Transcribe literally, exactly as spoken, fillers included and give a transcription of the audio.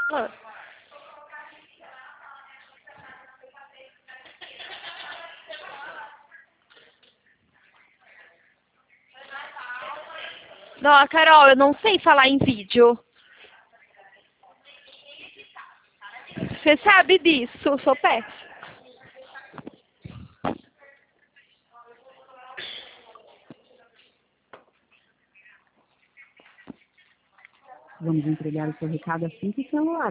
Ah. Não, Carol, eu não sei falar em vídeo. Você sabe disso, eu sou péssima. Vamos entregar o seu recado assim que o celular.